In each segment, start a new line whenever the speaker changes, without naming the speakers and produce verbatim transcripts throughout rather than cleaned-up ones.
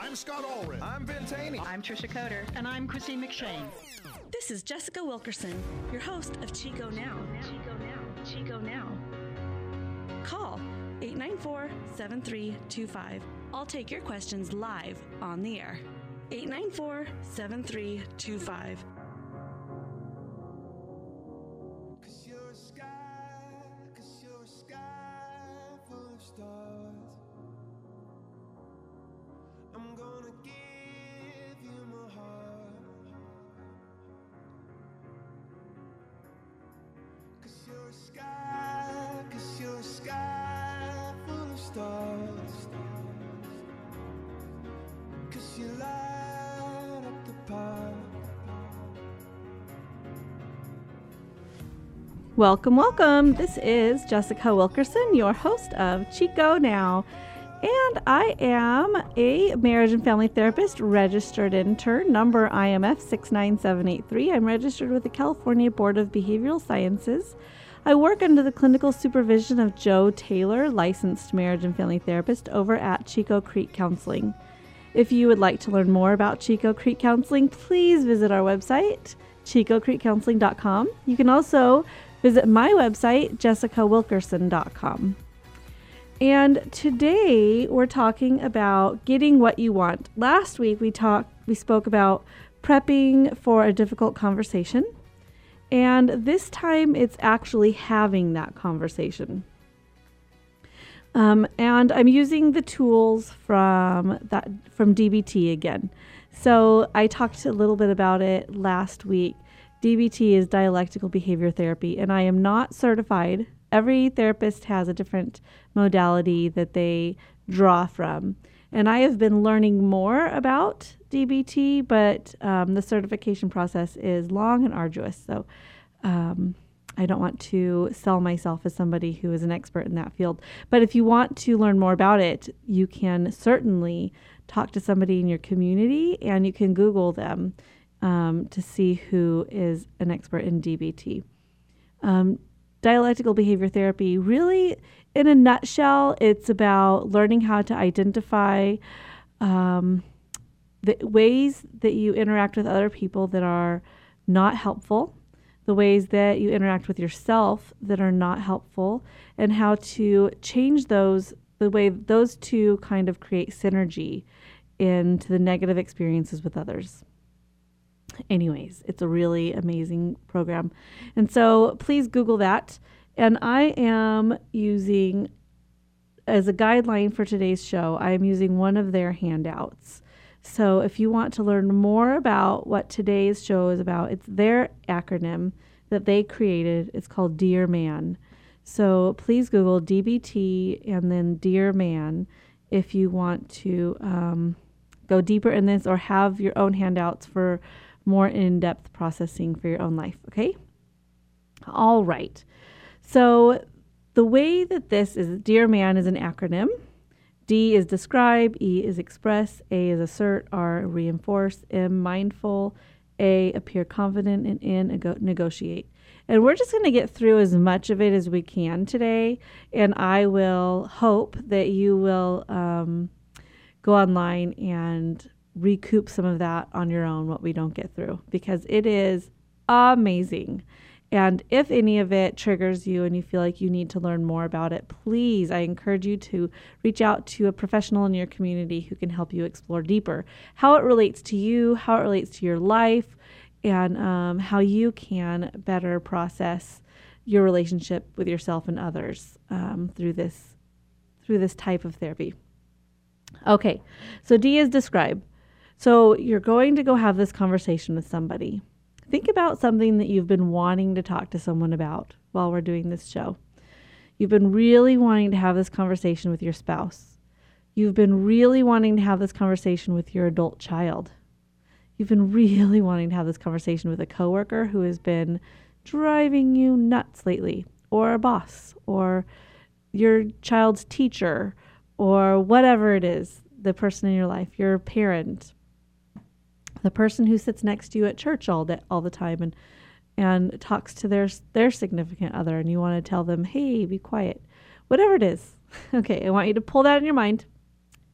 I'm Scott Allred.
I'm Ben Taney.
I'm Trisha Coder.
And I'm Christine McShane.
This is Jessica Wilkerson, your host of Chico Now. Chico Now. Chico Now. Call eight nine four, seven three two five. I'll take your questions live on the air. eight nine four, seven three two five.
Cause you're a sky, cause you're a sky full of stars. I'm gonna give you my heart. Cause you're a sky, cause you're a sky full of stars. Cause you light up the path.
Welcome, welcome. This is Jessica Wilkerson, your host of Chico Now. And I am a marriage and family therapist, registered intern, number I M F six nine seven eight three. I'm registered with the California Board of Behavioral Sciences. I work under the clinical supervision of Joe Taylor, licensed marriage and family therapist over at Chico Creek Counseling. If you would like to learn more about Chico Creek Counseling, please visit our website, chico creek counseling dot com. You can also visit my website, jessica wilkerson dot com. And today we're talking about getting what you want. Last week we talked, we spoke about prepping for a difficult conversation. And this time it's actually having that conversation. Um, and I'm using the tools from that from D B T again. So I talked a little bit about it last week. D B T is dialectical behavior therapy, and I am not certified. Every therapist has a different modality that they draw from. And I have been learning more about D B T, but um, the certification process is long and arduous. So um, I don't want to sell myself as somebody who is an expert in that field. But if you want to learn more about it, you can certainly talk to somebody in your community, and you can Google them um, to see who is an expert in D B T. Um, dialectical behavior therapy, really, in a nutshell, it's about learning how to identify um, the ways that you interact with other people that are not helpful, the ways that you interact with yourself that are not helpful, and how to change those, the way those two kind of create synergy into the negative experiences with others. Anyways, it's a really amazing program. And so please Google that. And I am using, as a guideline for today's show, I am using one of their handouts. So if you want to learn more about what today's show is about, it's their acronym that they created. It's called Dear Man. So please Google D B T and then Dear Man if you want to um, go deeper in this or have your own handouts for more in-depth processing for your own life, okay? All right. So the way that this is, Dear Man is an acronym. D is describe, E is express, A is assert, R reinforce, M mindful, A appear confident, and N negotiate. And we're just going to get through as much of it as we can today, and I will hope that you will um, go online and recoup some of that on your own, what we don't get through, because it is amazing. And if any of it triggers you and you feel like you need to learn more about it, please, I encourage you to reach out to a professional in your community who can help you explore deeper how it relates to you, how it relates to your life, and um, how you can better process your relationship with yourself and others um, through this through this type of therapy. Okay, so D is describe. So you're going to go have this conversation with somebody. Think about something that you've been wanting to talk to someone about while we're doing this show. You've been really wanting to have this conversation with your spouse. You've been really wanting to have this conversation with your adult child. You've been really wanting to have this conversation with a coworker who has been driving you nuts lately, or a boss, or your child's teacher, or whatever it is, the person in your life, your parent, the person who sits next to you at church all day, all the time and and talks to their their significant other, and you want to tell them, hey, be quiet. Whatever it is. Okay, I want you to pull that in your mind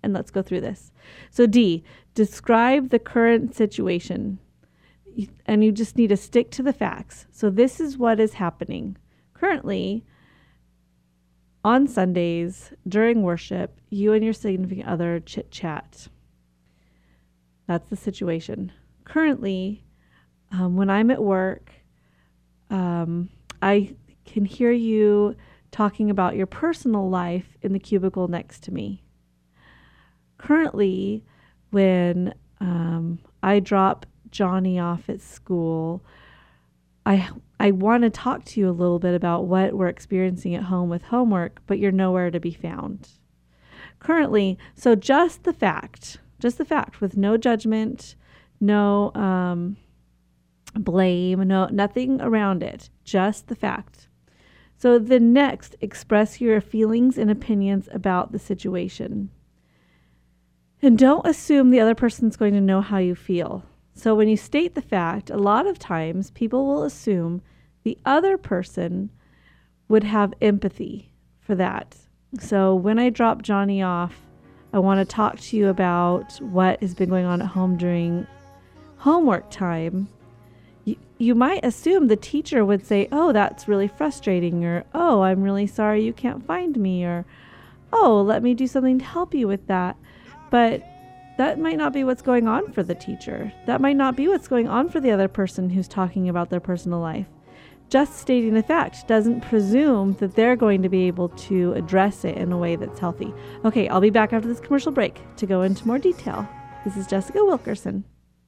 and let's go through this. So D, describe the current situation. And you just need to stick to the facts. So this is what is happening. Currently, on Sundays, during worship, you and your significant other chit-chat. That's the situation. Currently, um, when I'm at work, um, I can hear you talking about your personal life in the cubicle next to me. Currently, when um, I drop Johnny off at school, I I want to talk to you a little bit about what we're experiencing at home with homework, but you're nowhere to be found. Currently, so just the fact, just the fact with no judgment, no um, blame, no nothing around it, just the fact. So the next, express your feelings and opinions about the situation. And don't assume the other person's going to know how you feel. So when you state the fact, a lot of times people will assume the other person would have empathy for that. So when I drop Johnny off, I want to talk to you about what has been going on at home during homework time. You, you might assume the teacher would say, oh, that's really frustrating, or, oh, I'm really sorry you can't find me, or, oh, let me do something to help you with that. But that might not be what's going on for the teacher. That might not be what's going on for the other person who's talking about their personal life. Just stating the fact doesn't presume that they're going to be able to address it in a way that's healthy. Okay, I'll be back after this commercial break to go into more detail. This is Jessica Wilkerson.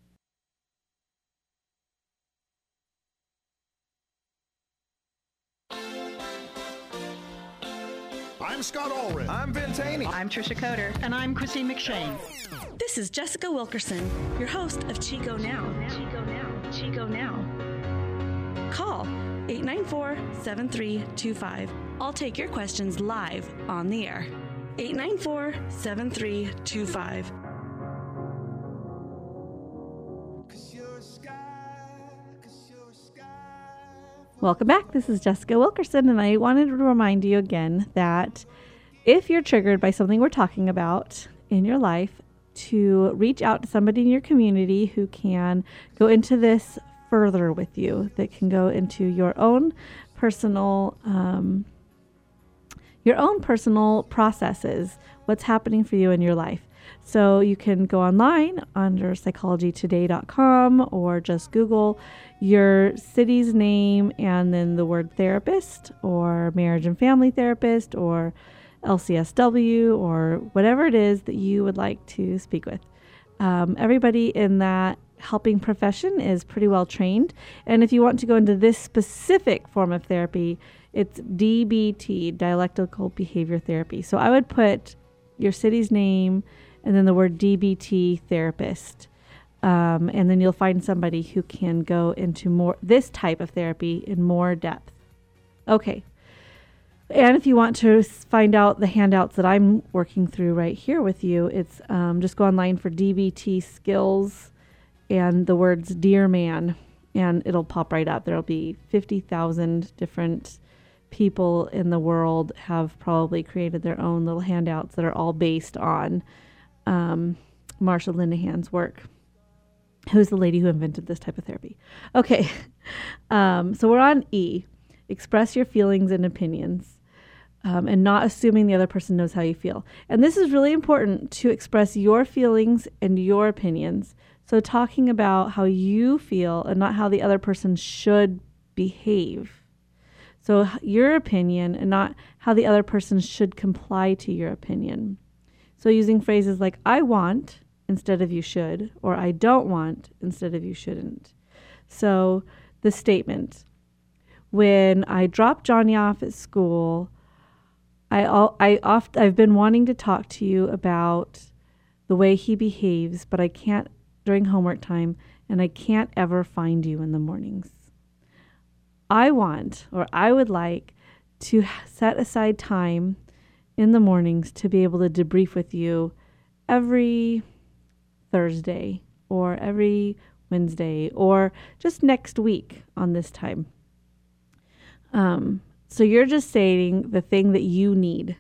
I'm Scott Allred.
I'm Ben Taney.
I'm Trisha Coder. And I'm Christine McShane.
This is Jessica Wilkerson, your host of Chico Now. Chico Now. Chico Now. Call eight nine four, seven three two five. I'll take your questions live on the air. eight nine four, seven three two five.
Welcome back. This is Jessica Wilkerson, and I wanted to remind you again that if you're triggered by something we're talking about in your life, to reach out to somebody in your community who can go into this further with you, that can go into your own personal, um, your own personal processes, what's happening for you in your life. So you can go online under psychology today dot com or just Google your city's name and then the word therapist or marriage and family therapist or L C S W or whatever it is that you would like to speak with. Um, everybody in that helping profession is pretty well trained. And if you want to go into this specific form of therapy, it's D B T, dialectical behavior therapy. So I would put your city's name and then the word D B T therapist. Um, and then you'll find somebody who can go into more this type of therapy in more depth. Okay. And if you want to find out the handouts that I'm working through right here with you, it's um, just go online for D B T skills and the words Dear Man, and it'll pop right up. There'll be fifty thousand different people in the world have probably created their own little handouts that are all based on um, Marsha Linehan's work, who's the lady who invented this type of therapy. Okay, um, so we're on E. Express your feelings and opinions, um, and not assuming the other person knows how you feel. And this is really important, to express your feelings and your opinions. So talking about how you feel and not how the other person should behave. So your opinion and not how the other person should comply to your opinion. So using phrases like I want instead of you should, or I don't want instead of you shouldn't. So the statement, when I drop Johnny off at school, I I oft I've been wanting to talk to you about the way he behaves, but I can't during homework time, and I can't ever find you in the mornings. I want, or I would like, to set aside time in the mornings to be able to debrief with you every Thursday or every Wednesday or just next week on this time. Um, so you're just stating the thing that you need.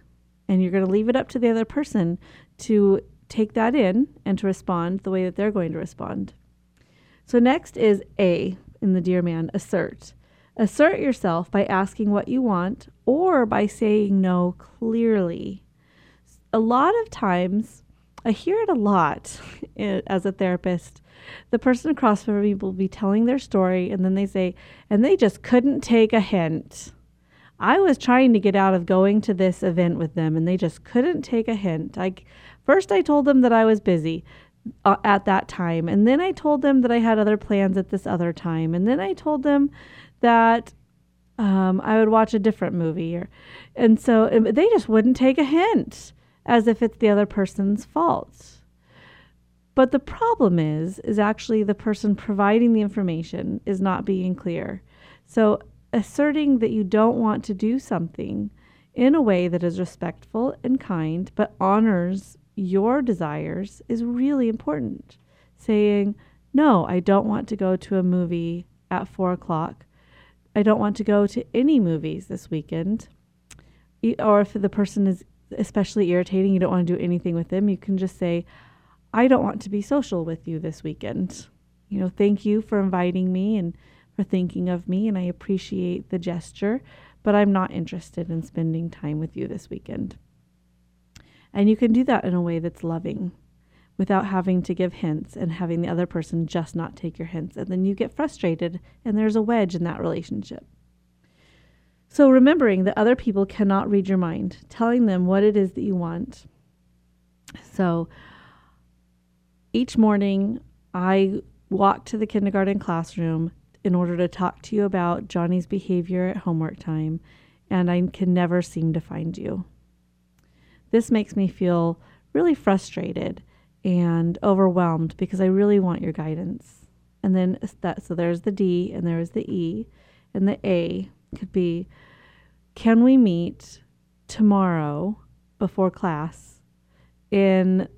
And you're going to leave it up to the other person to take that in and to respond the way that they're going to respond. So next is A in the Dear Man, assert. Assert yourself by asking what you want or by saying no clearly. A lot of times, I hear it a lot as a therapist. The person across from me will be telling their story and then they say, and they just couldn't take a hint. I was trying to get out of going to this event with them and they just couldn't take a hint. I, first I told them that I was busy uh, at that time. And then I told them that I had other plans at this other time. And then I told them that um, I would watch a different movie. Or, and so and they just wouldn't take a hint, as if it's the other person's fault. But the problem is, is actually the person providing the information is not being clear. So asserting that you don't want to do something in a way that is respectful and kind, but honors your desires is really important. Saying, no, I don't want to go to a movie at four o'clock. I don't want to go to any movies this weekend. Or if the person is especially irritating, you don't want to do anything with them, you can just say, I don't want to be social with you this weekend. You know, thank you for inviting me and for thinking of me, and I appreciate the gesture, but I'm not interested in spending time with you this weekend. And you can do that in a way that's loving without having to give hints and having the other person just not take your hints. And then you get frustrated and there's a wedge in that relationship. So remembering that other people cannot read your mind, telling them what it is that you want. So each morning I walk to the kindergarten classroom in order to talk to you about Johnny's behavior at homework time, and I can never seem to find you. This makes me feel really frustrated and overwhelmed because I really want your guidance. And then that, so there's the D and there's the E, and the A could be, can we meet tomorrow before class in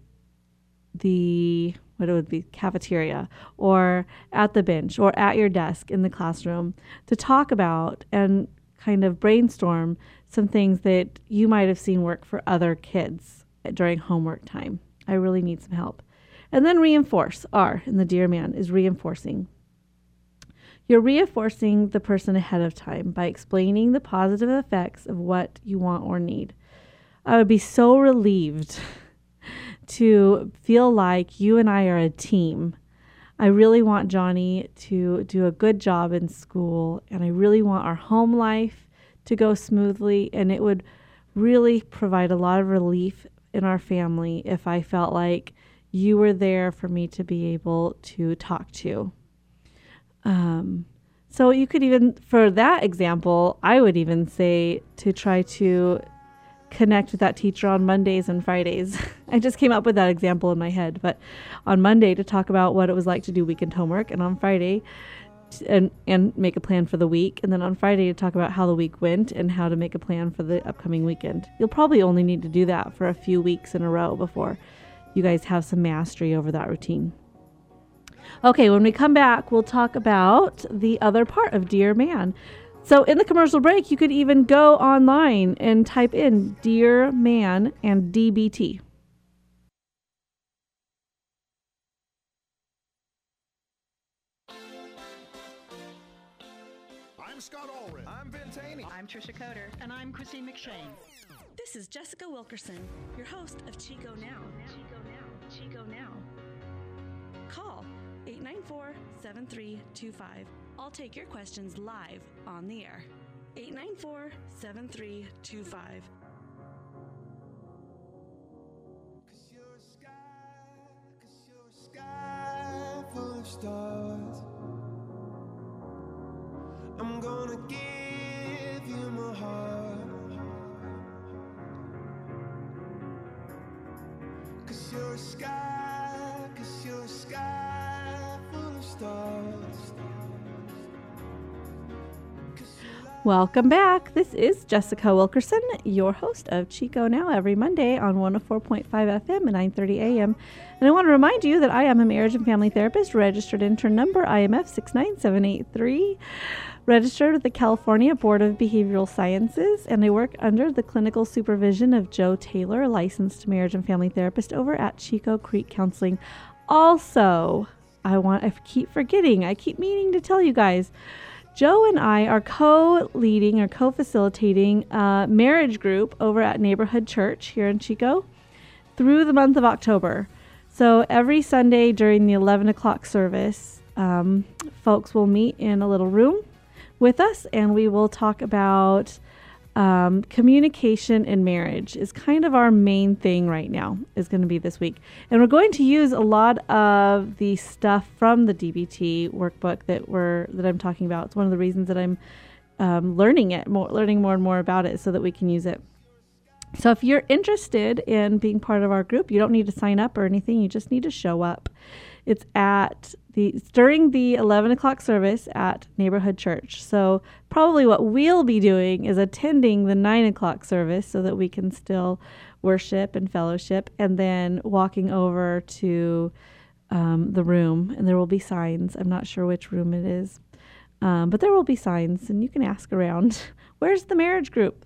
the, what it would be, cafeteria or at the bench or at your desk in the classroom to talk about and kind of brainstorm some things that you might have seen work for other kids during homework time. I really need some help. And then reinforce, R in the Dear Man is reinforcing. You're reinforcing the person ahead of time by explaining the positive effects of what you want or need. I would be so relieved to feel like you and I are a team. I really want Johnny to do a good job in school, and I really want our home life to go smoothly, and it would really provide a lot of relief in our family if I felt like you were there for me to be able to talk to. Um, so you could even, for that example, I would even say to try to connect with that teacher on Mondays and Fridays. I just came up with that example in my head, but on Monday to talk about what it was like to do weekend homework, and on Friday t- and and make a plan for the week, and then on Friday to talk about how the week went and how to make a plan for the upcoming weekend. You'll probably only need to do that for a few weeks in a row before you guys have some mastery over that routine. Okay, when we come back, we'll talk about the other part of Dear Man. So in the commercial break, you could even go online and type in Dear Man and D B T.
I'm Scott Allred.
I'm Ben Taney.
I'm Trisha Coder. And I'm Chrissy McShane.
This is Jessica Wilkerson, your host of Chico Now. Chico Now. Chico Now. Call eight nine four, seven three two five. I'll take your questions live on the air. eight nine four, seven three two five.
Cause you're a sky, cause you're a sky full of stars. I'm gonna give you my heart. Cause you're a sky, cause you're a sky full of stars.
Welcome back. This is Jessica Wilkerson, your host of Chico Now, every Monday on one oh four point five F M at nine thirty A M. And I want to remind you that I am a marriage and family therapist, registered intern number I M F six nine seven eight three, registered with the California Board of Behavioral Sciences, and I work under the clinical supervision of Joe Taylor, a licensed marriage and family therapist over at Chico Creek Counseling. Also, I want I keep forgetting, I keep meaning to tell you guys, Joe and I are co-leading or co-facilitating a marriage group over at Neighborhood Church here in Chico through the month of October. So every Sunday during the eleven o'clock service, um, folks will meet in a little room with us, and we will talk about um, communication in marriage is kind of our main thing right now, is going to be this week. And we're going to use a lot of the stuff from the D B T workbook that we're that I'm talking about. It's one of the reasons that I'm um, learning it, more, learning more and more about it so that we can use it. So if you're interested in being part of our group, you don't need to sign up or anything. You just need to show up. It's at the it's during the eleven o'clock service at Neighborhood Church. So probably what we'll be doing is attending the nine o'clock service so that we can still worship and fellowship, and then walking over to um, the room, and there will be signs. I'm not sure which room it is, um, but there will be signs, and you can ask around, where's the marriage group?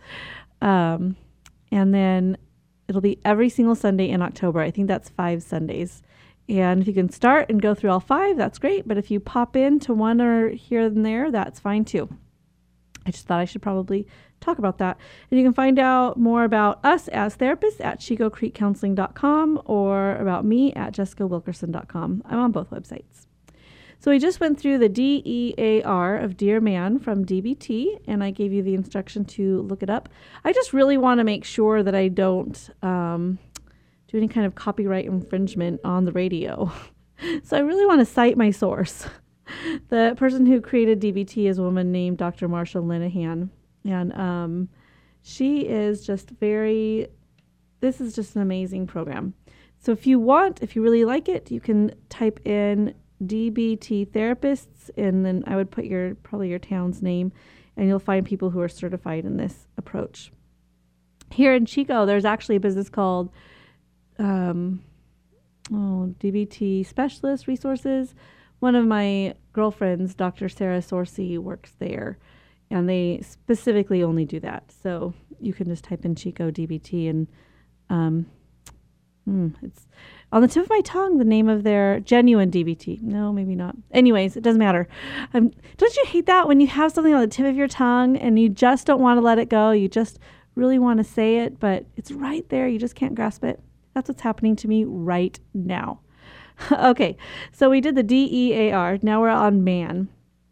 Um, and then it'll be every single Sunday in October. I think that's five Sundays. And if you can start and go through all five, that's great. But if you pop into one or here and there, that's fine too. I just thought I should probably talk about that. And you can find out more about us as therapists at chico creek counseling dot com or about me at jessica wilkerson dot com. I'm on both websites. So we just went through the D E A R of Dear Man from D B T, and I gave you the instruction to look it up. I just really want to make sure that I don't um, do any kind of copyright infringement on the radio. So I really want to cite my source. The person who created D B T is a woman named Doctor Marsha Linehan. And um, she is just very, this is just an amazing program. So if you want, if you really like it, you can type in D B T therapists, and then I would put your, probably your town's name, and you'll find people who are certified in this approach. Here in Chico, there's actually a business called um, oh, D B T Specialist Resources. One of my girlfriends, Doctor Sarah Sorcy, works there, and they specifically only do that. So you can just type in Chico D B T, and um, mm, it's on the tip of my tongue, the name of their Genuine D B T. No, maybe not. Anyways, it doesn't matter. Um, don't you hate that when you have something on the tip of your tongue and you just don't want to let it go? You just really want to say it, but it's right there. You just can't grasp it. That's what's happening to me right now. Okay, so we did the D E A R. Now we're on man.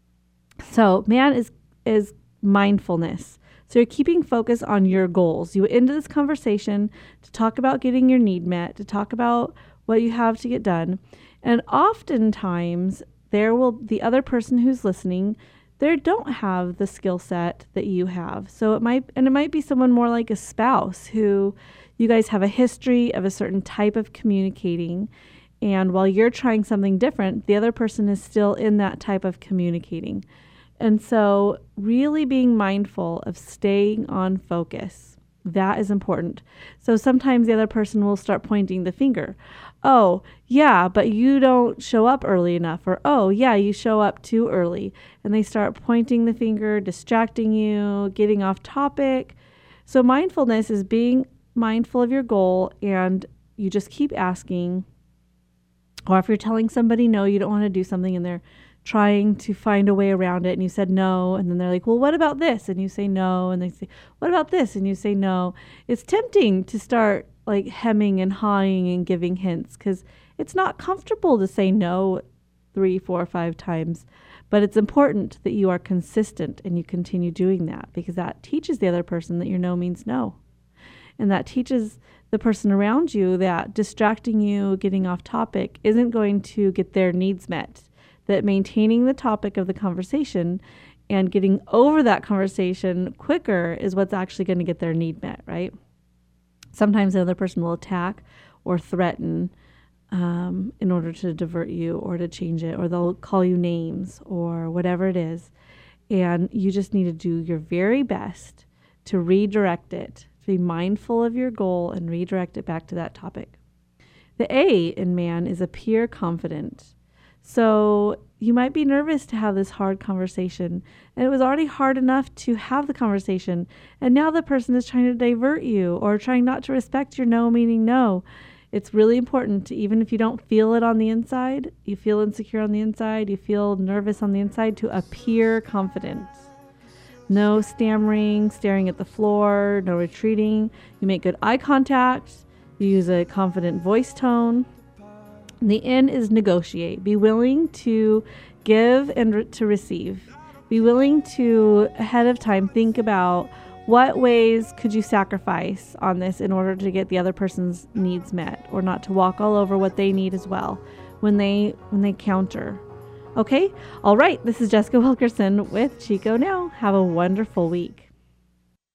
So man is is mindfulness. So you're keeping focus on your goals. You end this conversation to talk about getting your need met, to talk about what you have to get done. And oftentimes there will the other person who's listening, they don't have the skill set that you have. So it might, and it might be someone more like a spouse who you guys have a history of a certain type of communicating. And while you're trying something different, the other person is still in that type of communicating. And so really being mindful of staying on focus, that is important. So sometimes the other person will start pointing the finger. Oh, yeah, but you don't show up early enough. Or, oh, yeah, you show up too early. And they start pointing the finger, distracting you, getting off topic. So mindfulness is being mindful of your goal, and you just keep asking. Or if you're telling somebody no, you don't want to do something, and they're trying to find a way around it, and you said no, and then they're like, well, what about this? And you say no, and they say, what about this? And you say no. It's tempting to start like hemming and hawing and giving hints, because it's not comfortable to say no three, four, five times. But it's important that you are consistent and you continue doing that, because that teaches the other person that your no means no. And that teaches the person around you that distracting you, getting off topic, isn't going to get their needs met. That maintaining the topic of the conversation and getting over that conversation quicker is what's actually going to get their need met, right? Sometimes the other person will attack or threaten um, in order to divert you or to change it, or they'll call you names or whatever it is. And you just need to do your very best to redirect it, to be mindful of your goal and redirect it back to that topic. The A in man is appear confident. So you might be nervous to have this hard conversation, and it was already hard enough to have the conversation, and now the person is trying to divert you or trying not to respect your no meaning no. It's really important to, even if you don't feel it on the inside, you feel insecure on the inside, you feel nervous on the inside, to appear confident. No stammering, staring at the floor, no retreating. You make good eye contact. You use a confident voice tone. And the N is negotiate. Be willing to give and re- to receive. Be willing to, ahead of time, think about what ways could you sacrifice on this in order to get the other person's needs met, or not to walk all over what they need as well when they when they counter. Okay? All right. This is Jessica Wilkerson with Chico Now. Have a wonderful week.